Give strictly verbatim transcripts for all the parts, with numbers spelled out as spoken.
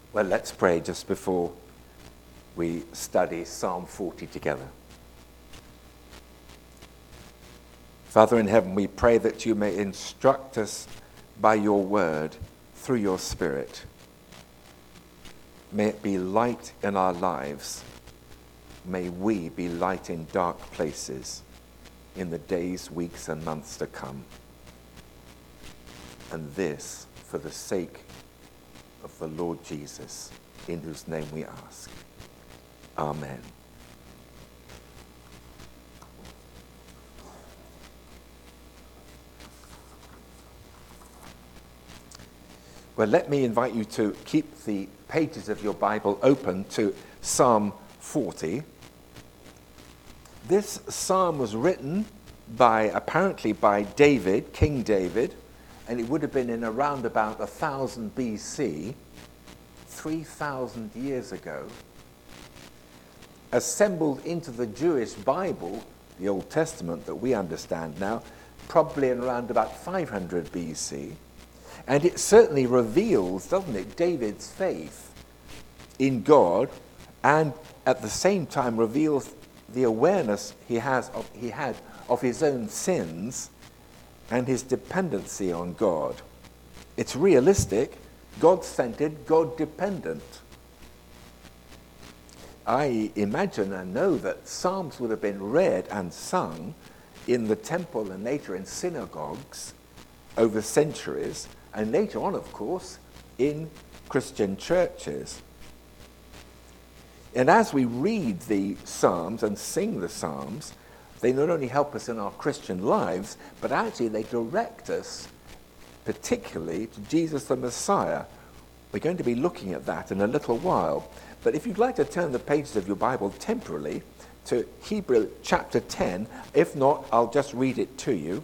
Well, let's pray just before we study Psalm forty together. Father in heaven, we pray that you may instruct us by your word through your Spirit. May it be light in our lives. May we be light in dark places in the days, weeks, and months to come. And this for the sake of the Lord Jesus, in whose name we ask. Amen. Well, let me invite you to keep the pages of your Bible open to Psalm forty. This psalm was written by, apparently by David, King David, and it would have been in around about one thousand B C, three thousand years ago. Assembled into the Jewish Bible, the Old Testament that we understand now, probably in around about five hundred B C. And it certainly reveals, doesn't it, David's faith in God, and at the same time reveals the awareness he has of, he had of his own sins and his dependency on God. It's realistic, God-centered, God-dependent. I imagine and know that psalms would have been read and sung in the temple and later in synagogues over centuries, and later on, of course, in Christian churches. And as we read the Psalms and sing the Psalms, they not only help us in our Christian lives, but actually they direct us particularly to Jesus the Messiah. We're going to be looking at that in a little while. But if you'd like to turn the pages of your Bible temporarily to Hebrews chapter ten, if not, I'll just read it to you.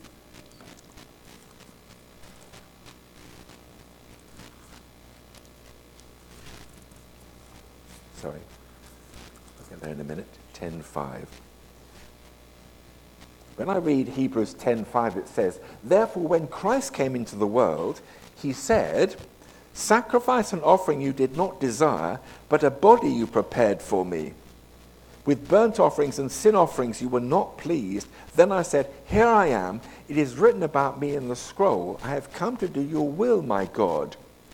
Sorry, I'll get there in a minute. ten five. When I read Hebrews ten five, it says, "Therefore, when Christ came into the world, he said, 'Sacrifice and offering you did not desire, but a body you prepared for me. With burnt offerings and sin offerings you were not pleased. Then I said, Here I am. It is written about me in the scroll. I have come to do your will, my God.'"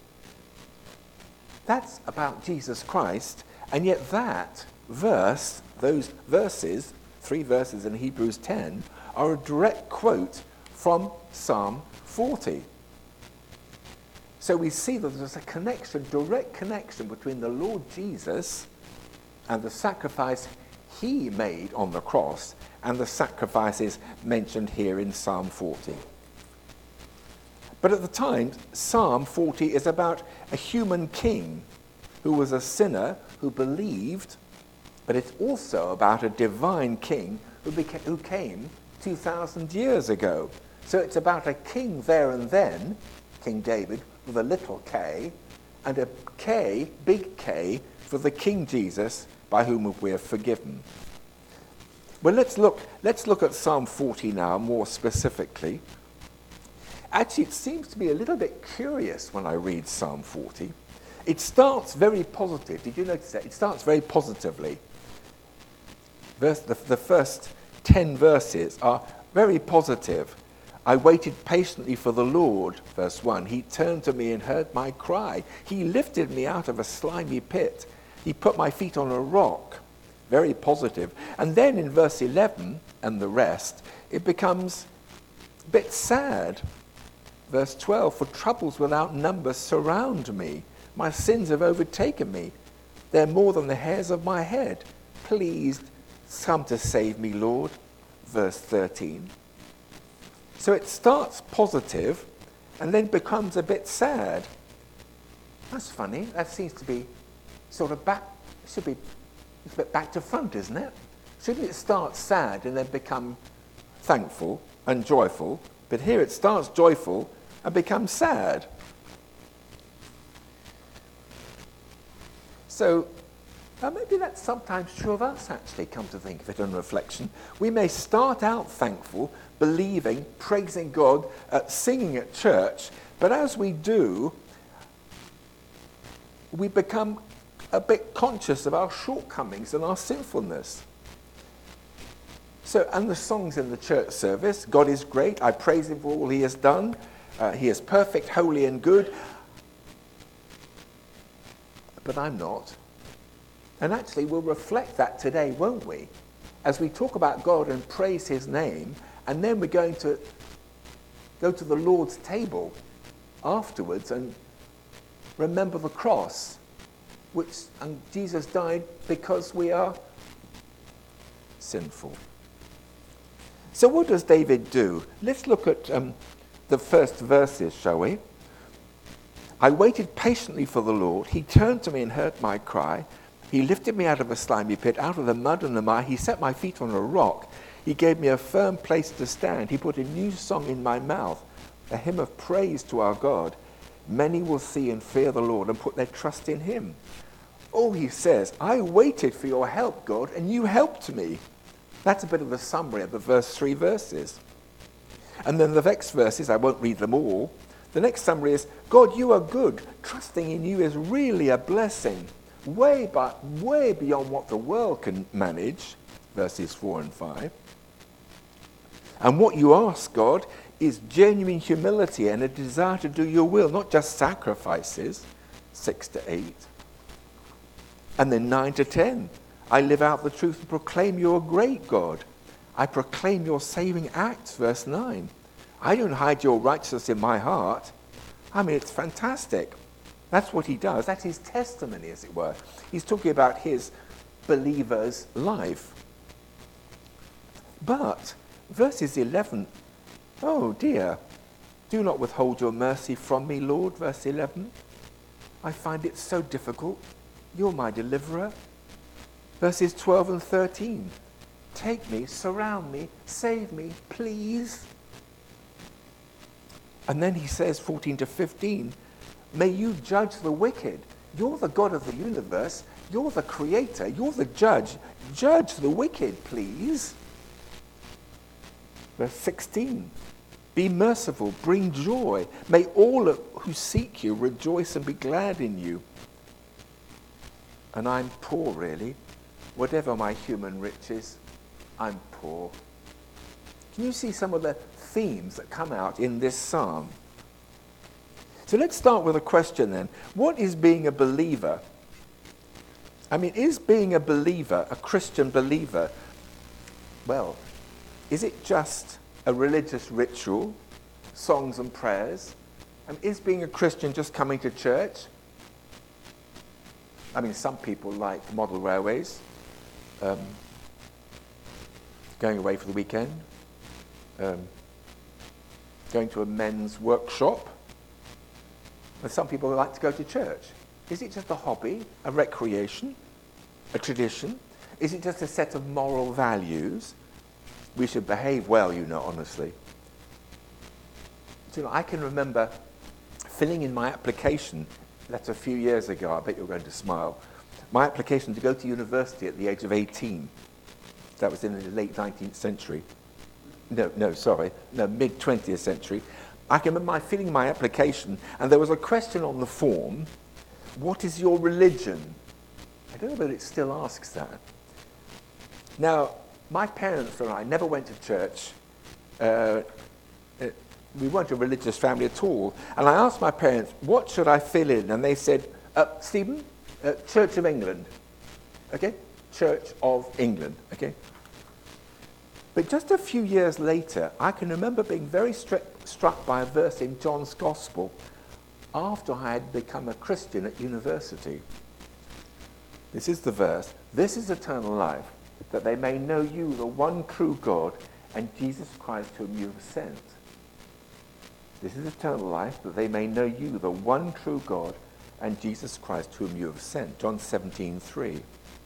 That's about Jesus Christ. And yet that verse, those verses, three verses in Hebrews ten, are a direct quote from Psalm forty. So we see that there's a connection, direct connection between the Lord Jesus and the sacrifice he made on the cross and the sacrifices mentioned here in Psalm forty. But at the time, Psalm forty is about a human king who was a sinner who believed, but it's also about a divine king who, became, who came two thousand years ago. So it's about a king there and then, King David, with a little k, and a K, big K, for the King Jesus, by whom we are forgiven. Well, let's look, let's look at Psalm forty now more specifically. Actually, it seems to be a little bit curious when I read Psalm forty. It starts very positive. Did you notice that? It starts very positively. Verse, the, the first ten verses are very positive. "I waited patiently for the Lord," verse one. "He turned to me and heard my cry. He lifted me out of a slimy pit. He put my feet on a rock." Very positive. And then in verse eleven and the rest, it becomes a bit sad. Verse twelve, "For troubles without number surround me. My sins have overtaken me. They're more than the hairs of my head. Please come to save me, Lord." Verse thirteen. So it starts positive and then becomes a bit sad. That's funny. That seems to be sort of back, should be it's a bit back to front, isn't it? Shouldn't it start sad and then become thankful and joyful? But here it starts joyful and becomes sad. So uh, maybe that's sometimes true of us, actually, come to think of it on reflection. We may start out thankful, believing, praising God, uh, singing at church, but as we do, we become a bit conscious of our shortcomings and our sinfulness. So, and the songs in the church service, God is great, I praise him for all he has done, uh, he is perfect, holy and good, but I'm not. And actually we'll reflect that today, won't we? As we talk about God and praise his name, and then we're going to go to the Lord's table afterwards and remember the cross, which and Jesus died because we are sinful. So what does David do? Let's look at um, the first verses, shall we? I waited patiently for the Lord. He turned to me and heard my cry. He lifted me out of a slimy pit, out of the mud and the mire. He set my feet on a rock. He gave me a firm place to stand. He put a new song in my mouth, a hymn of praise to our God. Many will see and fear the Lord and put their trust in him. Oh, he says, I waited for your help, God, and you helped me. That's a bit of the summary of the first three verses. And then the next verses, I won't read them all. The next summary is, God, you are good. Trusting in you is really a blessing. Way, by, way beyond what the world can manage, verses four and five. And what you ask, God, is genuine humility and a desire to do your will, not just sacrifices, six to eight. And then nine to ten. I live out the truth and proclaim you're a great God. I proclaim your saving acts, verse nine. I don't hide your righteousness in my heart. I mean, it's fantastic. That's what he does. That's his testimony, as it were. He's talking about his believer's life. But verses eleven, oh dear, do not withhold your mercy from me, Lord, verse eleven. I find it so difficult. You're my deliverer. Verses twelve and thirteen. Take me, surround me, save me, please. And then he says, fourteen to fifteen, may you judge the wicked. You're the God of the universe. You're the creator. You're the judge. Judge the wicked, please. Verse sixteen, be merciful, bring joy. May all who seek you rejoice and be glad in you. And I'm poor, really. Whatever my human riches, I'm poor. Can you see some of the themes that come out in this psalm? So let's start with a question then. What is being a believer? I mean, is being a believer, a Christian believer, well, is it just a religious ritual, songs and prayers? I mean, is being a Christian just coming to church? I mean, some people like model railways, um, going away for the weekend, um, going to a men's workshop. And some people like to go to church. Is it just a hobby, a recreation, a tradition? Is it just a set of moral values? We should behave well, you know, honestly. Do you know, I can remember filling in my application, that's a few years ago, I bet you're going to smile, my application to go to university at the age of eighteen. That was in the late nineteenth century. No, no, sorry, no, mid-twentieth century. I can remember my filling my application, and there was a question on the form, what is your religion? I don't know whether it still asks that. Now, my parents and I never went to church. Uh, we weren't a religious family at all. And I asked my parents, what should I fill in? And they said, uh, Stephen, uh, Church of England. Okay? Church of England. Okay? But just a few years later, I can remember being very stri- struck by a verse in John's Gospel after I had become a Christian at university. This is the verse. This is eternal life, that they may know you, the one true God, and Jesus Christ whom you have sent. This is eternal life, that they may know you, the one true God, and Jesus Christ whom you have sent. John seventeen three.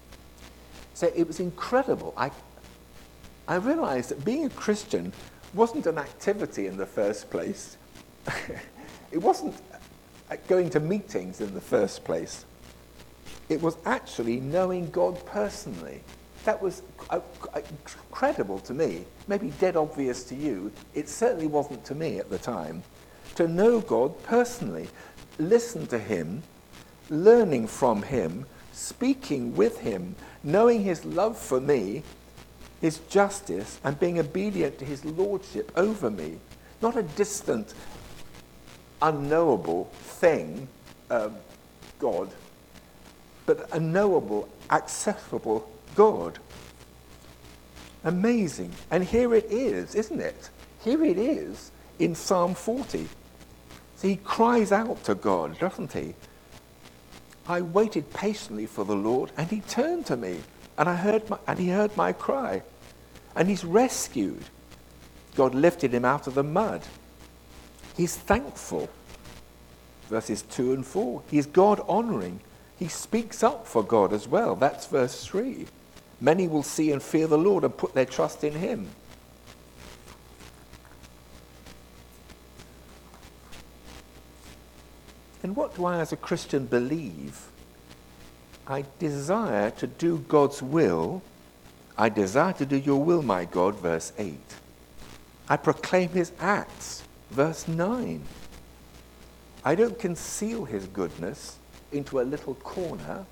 So it was incredible. I, I realized that being a Christian wasn't an activity in the first place. It wasn't going to meetings in the first place. It was actually knowing God personally. That was uh, incredible to me, maybe dead obvious to you. It certainly wasn't to me at the time. To know God personally, listen to him, learning from him, speaking with him, knowing his love for me, his justice, and being obedient to his lordship over me. Not a distant, unknowable thing, um, God, but a knowable, accessible God. Amazing. And here it is, isn't it? Here it is in Psalm forty. So he cries out to God, doesn't he? I waited patiently for the Lord, and he turned to me, and I heard my, and he heard my cry, and he's rescued. God lifted him out of the mud. He's thankful. Verses two and four. He's God-honoring. He speaks up for God as well. That's verse three. Many will see and fear the Lord and put their trust in him. And what do I as a Christian believe? I desire to do God's will. I desire to do your will, my God, verse eight. I proclaim his acts, verse nine. I don't conceal his goodness into a little corner.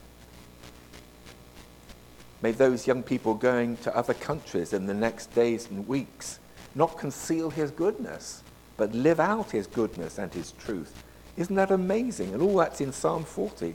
May those young people going to other countries in the next days and weeks not conceal his goodness, but live out his goodness and his truth. Isn't that amazing? And all that's in Psalm forty.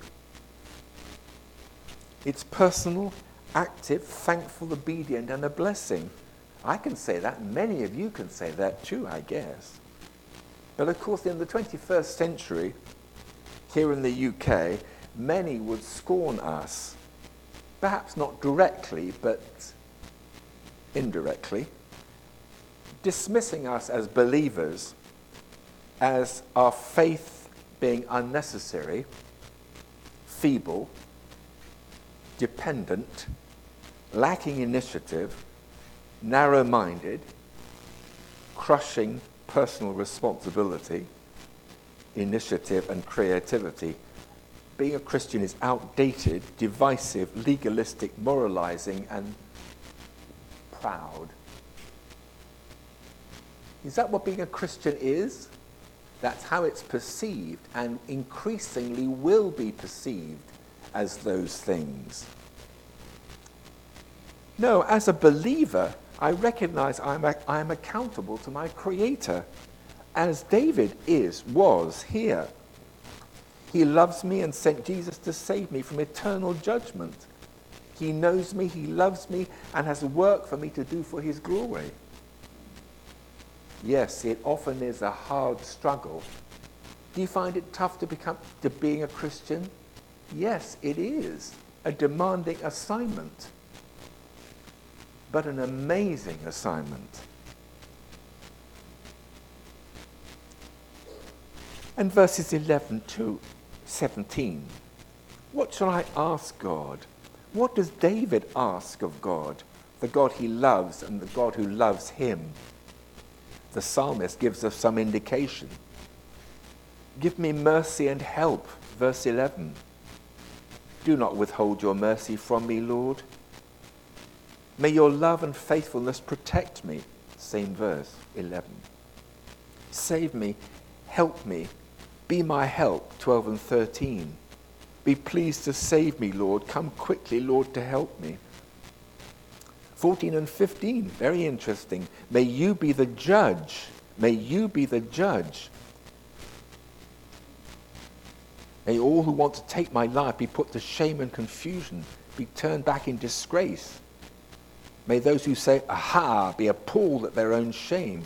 It's personal, active, thankful, obedient, and a blessing. I can say that. Many of you can say that too, I guess. But of course, in the twenty-first century, here in the U K, many would scorn us. Perhaps not directly, but indirectly, dismissing us as believers, as our faith being unnecessary, feeble, dependent, lacking initiative, narrow-minded, crushing personal responsibility, initiative, and creativity. Being a Christian is outdated, divisive, legalistic, moralizing, and proud. Is that what being a Christian is? That's how it's perceived, and increasingly will be perceived as those things. No, as a believer, I recognize I'm, a, I'm accountable to my Creator, as David is, was here. He loves me and sent Jesus to save me from eternal judgment. He knows me, he loves me, and has work for me to do for his glory. Yes, it often is a hard struggle. Do you find it tough to become to being a Christian? Yes, it is a demanding assignment, but an amazing assignment. And verses eleven to seventeen. What shall I ask God? What does David ask of God, the God he loves and the God who loves him? The psalmist gives us some indication. Give me mercy and help, verse eleven. Do not withhold your mercy from me, Lord. May your love and faithfulness protect me, same verse, eleven. Save me, help me, be my help, twelve and thirteen. Be pleased to save me, Lord. Come quickly, Lord, to help me. fourteen and fifteen, very interesting. May you be the judge. May you be the judge. May all who want to take my life be put to shame and confusion, be turned back in disgrace. May those who say, aha, be appalled at their own shame.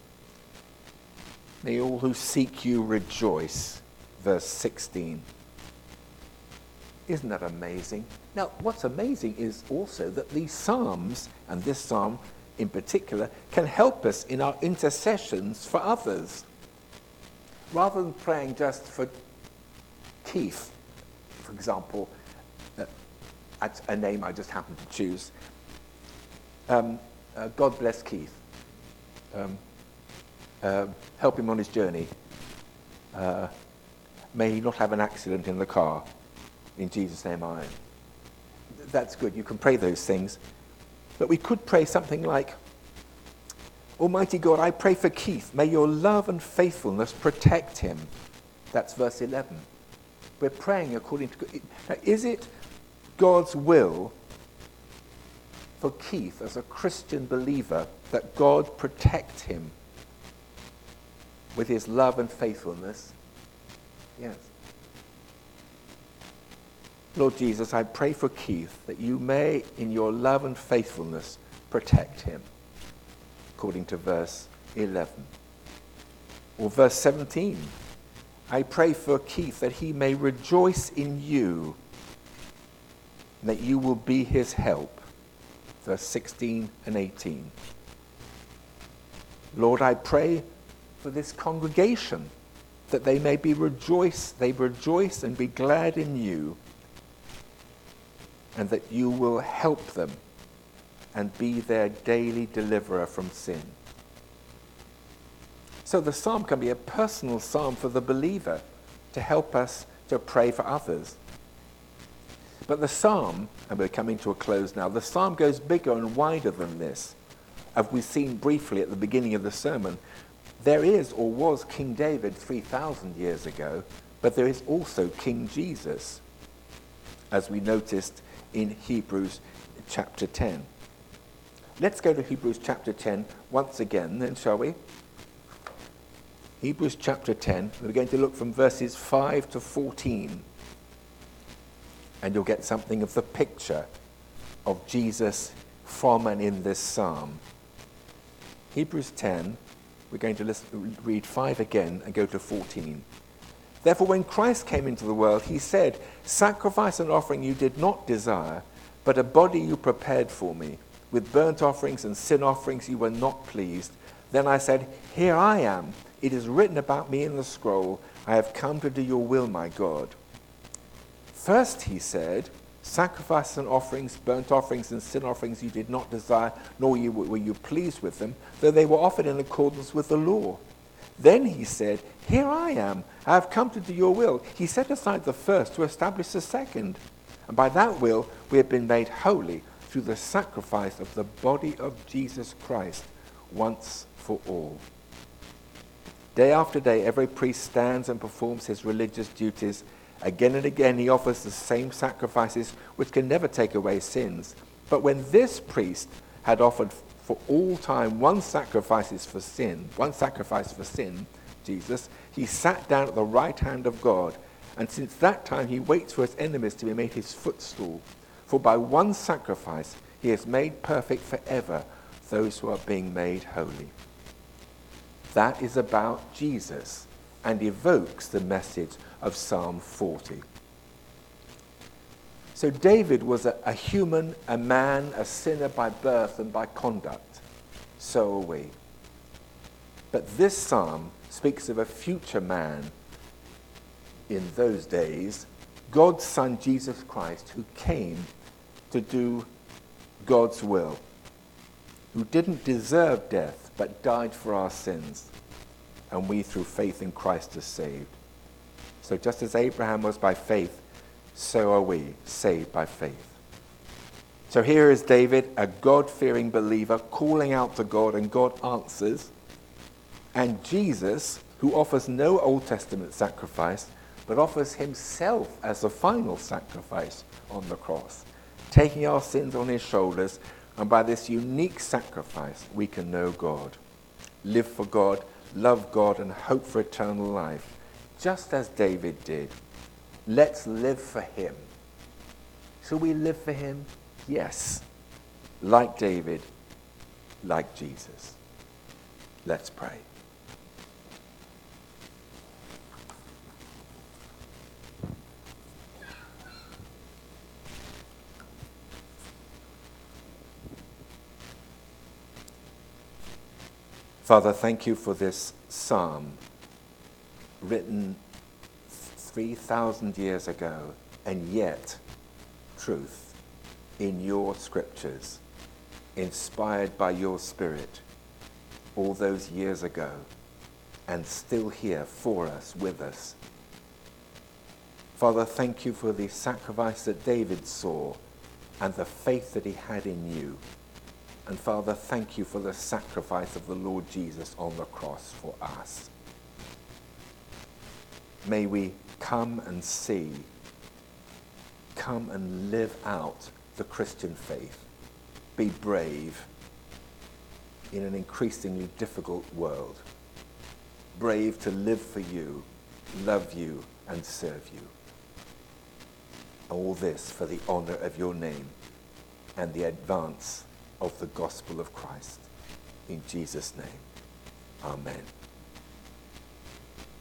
May all who seek you rejoice. Verse sixteen. Isn't that amazing? Now, what's amazing is also that these psalms, and this psalm in particular, can help us in our intercessions for others. Rather than praying just for Keith, for example, uh, that's a name I just happened to choose. Um, uh, God bless Keith. Um, uh, help him on his journey. Uh, may he not have an accident in the car. In Jesus' name, amen. That's good. You can pray those things. But we could pray something like, Almighty God, I pray for Keith. May your love and faithfulness protect him. That's verse eleven. We're praying according to... Now, is it God's will for Keith, as a Christian believer, that God protect him with his love and faithfulness? Yes. Lord Jesus, I pray for Keith that you may, in your love and faithfulness, protect him, according to verse eleven. Or verse seventeen. I pray for Keith that he may rejoice in you, and that you will be his help. Verse sixteen and eighteen. Lord, I pray for this congregation, that they may be rejoice, they rejoice and be glad in you, and that you will help them and be their daily deliverer from sin. So the psalm can be a personal psalm for the believer to help us to pray for others. But the psalm, and we're coming to a close now, the psalm goes bigger and wider than this. As we've seen briefly at the beginning of the sermon, there is or was King David three thousand years ago, but there is also King Jesus, as we noticed in Hebrews chapter ten. Let's go to Hebrews chapter ten once again then, shall we? Hebrews chapter ten, we're going to look from verses five to fourteen. And you'll get something of the picture of Jesus from and in this psalm. Hebrews ten, we're going to listen, read five again and go to fourteen. Therefore, when Christ came into the world, he said, sacrifice and offering you did not desire, but a body you prepared for me. With burnt offerings and sin offerings you were not pleased. Then I said, here I am. It is written about me in the scroll. I have come to do your will, my God. First, he said, sacrifice and offerings, burnt offerings and sin offerings you did not desire, nor were you pleased with them, though they were offered in accordance with the law. Then he said, here I am, I have come to do your will. He set aside the first to establish the second. And by that will we have been made holy through the sacrifice of the body of Jesus Christ once for all. Day after day every priest stands and performs his religious duties. Again and again he offers the same sacrifices which can never take away sins. But when this priest had offered for all time one sacrifice for sin, one sacrifice for sin, Jesus, he sat down at the right hand of God, and since that time he waits for his enemies to be made his footstool. For by one sacrifice he has made perfect forever those who are being made holy. That is about Jesus and evokes the message of Psalm forty. So David was a, a human, a man, a sinner by birth and by conduct. So are we. But this psalm speaks of a future man in those days, God's Son Jesus Christ, who came to do God's will, who didn't deserve death but died for our sins, and we through faith in Christ are saved. So just as Abraham was by faith, so are we saved by faith. So here is David, a God-fearing believer, calling out to God, and God answers. And Jesus, who offers no Old Testament sacrifice, but offers himself as the final sacrifice on the cross, taking our sins on his shoulders, and by this unique sacrifice we can know God, live for God, love God, and hope for eternal life, just as David did. Let's live for him. Shall we live for him? Yes. Like David, like Jesus. Let's pray. Father, thank you for this psalm written three thousand years ago, and yet truth in your scriptures, inspired by your Spirit all those years ago, and still here for us, with us. Father, thank you for the sacrifice that David saw and the faith that he had in you. And Father, thank you for the sacrifice of the Lord Jesus on the cross for us. May we come and see, come and live out the Christian faith. Be brave in an increasingly difficult world. Brave to live for you, love you, and serve you. All this for the honor of your name and the advance of the gospel of Christ. In Jesus' name, amen.